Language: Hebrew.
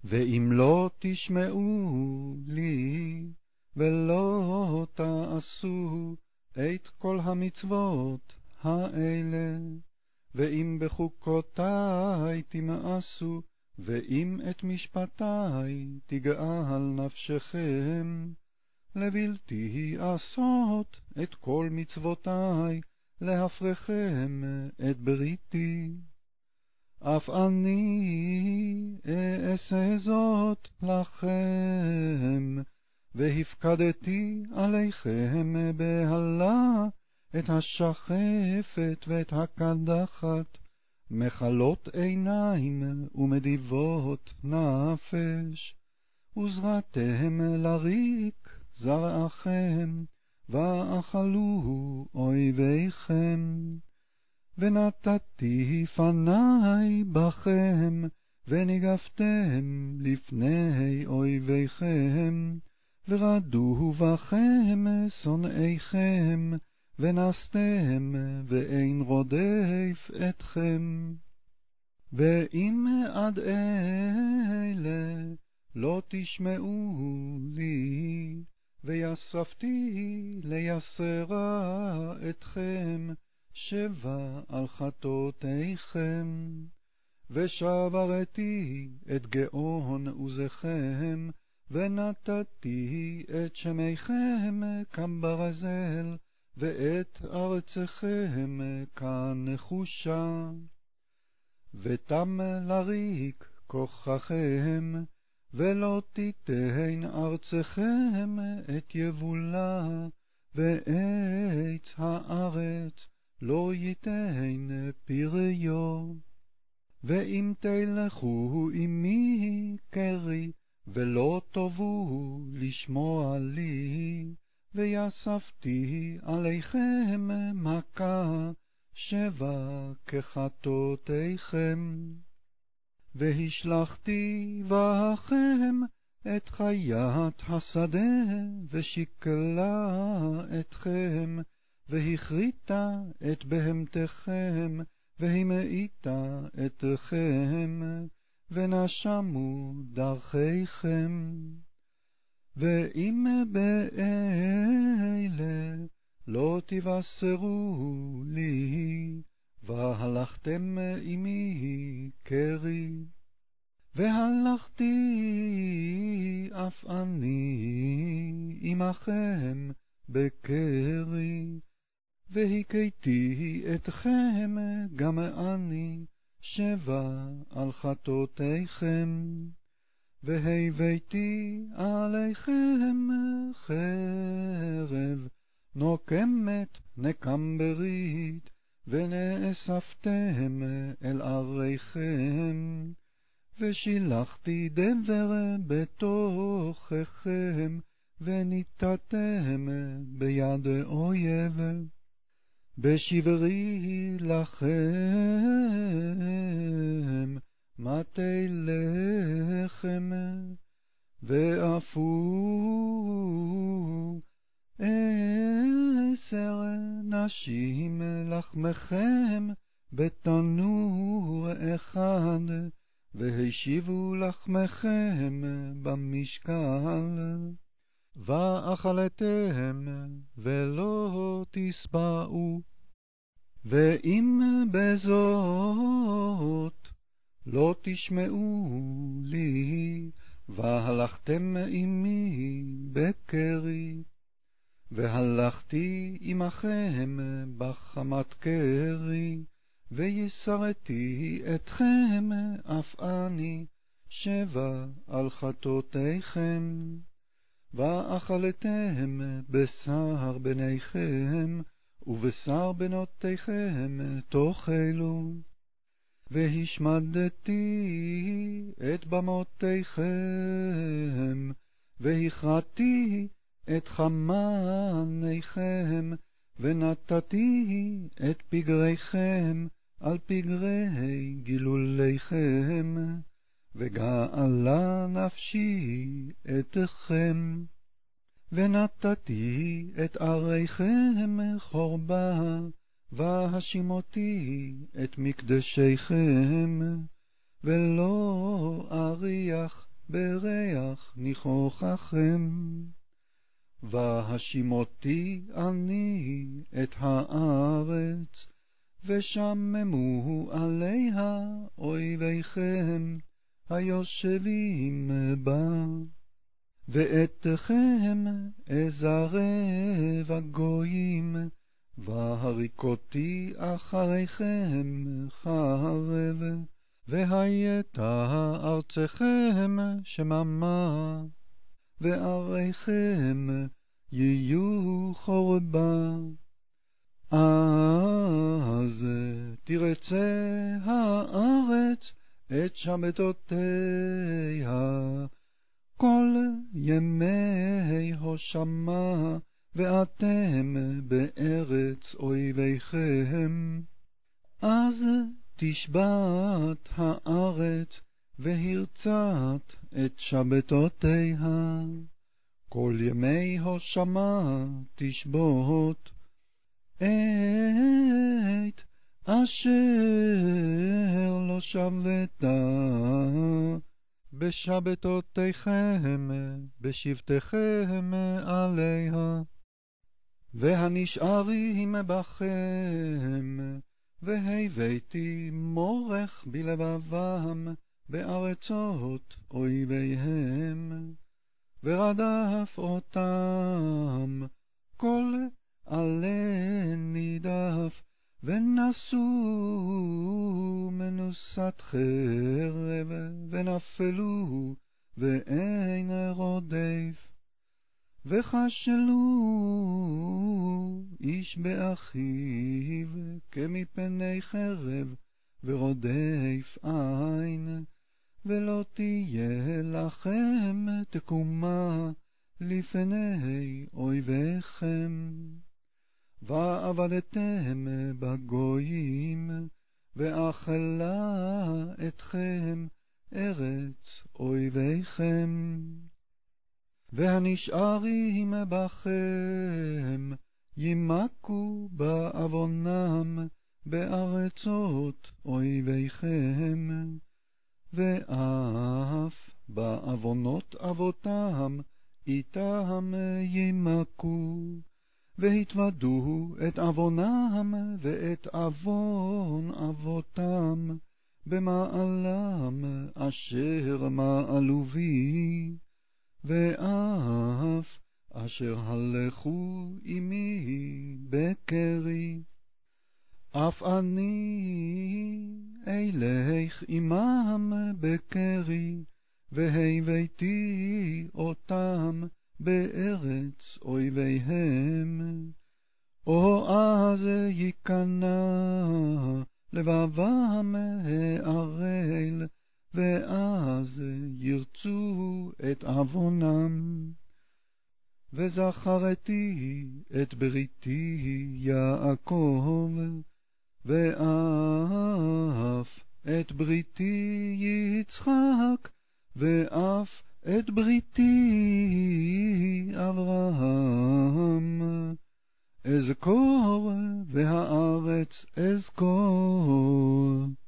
ואם לא תשמעו לי, ולא תעשו את כל המצוות האלה, ואם בחוקותיי תמאסו, ואם את משפטיי תגאל נפשכם, לבלתי עשות את כל מצוותיי, להפרכם את בריתי. אף אני אעשה זאת לכם, והפקדתי עליכם בהלה את השחפת ואת הקדחת, מחלות עיניים ומדיבות נפש, וזרעתם לריק זרעכם, ואכלו אויביכם. ונתתי פניי בכם, וניגפתם לפני אויביכם, ורדו בכם שונאיכם, ונסתם ואין רודף אתכם. ואם עד אלה לא תשמעו לי, ויספתי לייסרה אתכם, שבע על חטאותיכם, ושברתי את גאון עוזכם, ונתתי את שמיכם כברזל, ואת ארצכם כנחושה. ותם לריק כוחכם, ולא תיתן ארצכם את יבולה, ועץ הארץ לא ייתן פריו. ואם תלכו עמי קרי, ולא תבואו לשמוע לי, ויספתי עליכם מכה, שבע כחטאותיכם. והשלחתי בכם את חיית השדה, ושקלה אתכם, והכריתה את בהמתכם, והמאיתה אתכם, ונשמו דרכיכם. ואם באלה לא תבשרו לי, והלכתם עמי קרי, והלכתי אף אני עמכם בקרי, והכיתי אתכם גם אני, שבע על חטאותיכם, והבאתי עליכם חרב נוקמת נקם ברית, ונאספתם אל עריכם, ושילחתי דבר בתוככם, וניתתם ביד אויב. בשברי לכם מטי לחם, ואפו 10 נשים לחמכם בתנור אחד, והשיבו לחמכם במשקל. ואכלתם ולא תשבעו. ואם בזאת לא תשמעו לי, והלכתם עמי בקרי, והלכתי עמכם בחמת קרי, ויסרתי אתכם אף אני, שבע על חטאותיכם. ואכלתם בשר בניכם, ובשר בנותיכם תאכלו. והשמדתי את במותיכם, והכרתי את חמניכם, ונתתי את פגריכם על פגרי גילוליכם, וגאלה נפשי אתכם. ונתתי את עריכם חורבה, והשימותי את מקדשיכם, ולא אריח בריח ניחוחכם. והשימותי אני את הארץ, ושממו עליה אויביכם היושבים בה. ואתכם אזרב הגויים, והריקותי אחריכם חרב. והייתה ארצכם שממה, ועריכם יהיו חורבה. אז תרצה הארץ את שבתותיה כל ימי הושמה, ואתם בארץ אויביכם. אז תשבת הארץ והרצת את שבתותיה, כל ימי הושמה תשבות. את אשר לא שבת בשבתותיכם, בשבתיכם עליה. והנשארים בכם, והבאתי מורך בלבבם בארצות אויביהם, ורדף אותם כל עלה נידף, ונשאו מנוסת חרב, ונפלו ואין רודף. וכשלו איש באחיו כמפני חרב, ורודף אין. ולא תהיה לכם תקומה לפני אויביכם. ועבדתם בגויים, ואכלה אתכם ארץ אויביכם. והנשארים בכם ימכו בעוונם בארצות אויביכם, ואף בעוונות אבותם איתם ימכו, והתוודו את עוונם ואת עוון אבותם במעלם אשר מעלו בי, ואף אשר הלכו עמי בקרי. אף אני אלך עמם בקרי, והבאתי אותם בארץ אויביהם. או אז ייכנע לבבם הערל, ואז ירצו את עוונם. וזכרתי את בריתי יעקב, ואף את בריתי יצחק, ואף את בריתי אברהם. אזכור והארץ אזכור.